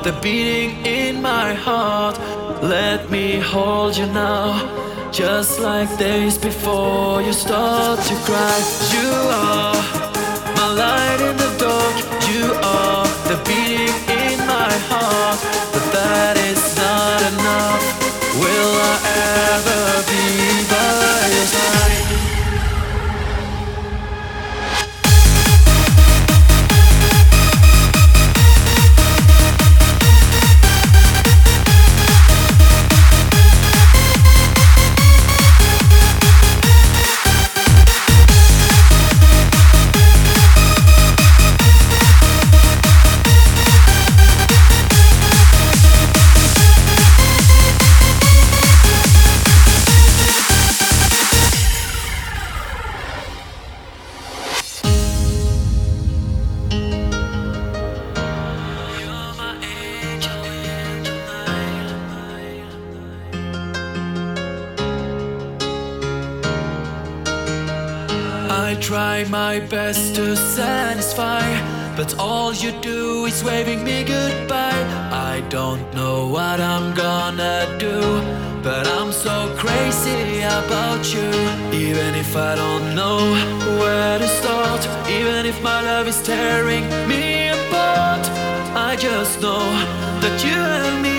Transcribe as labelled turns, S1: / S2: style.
S1: the beating in my heart. Let me hold you now, just like days before you start to cry. You are my light in the dark, you are the beating in my heart. But that is not enough. Will I ever be by your side? I try my best to satisfy, but all you do is waving me goodbye. I don't know what I'm gonna do, but I'm so crazy about you. Even if I don't know where to start, even if my love is tearing me apart, I just know that you and me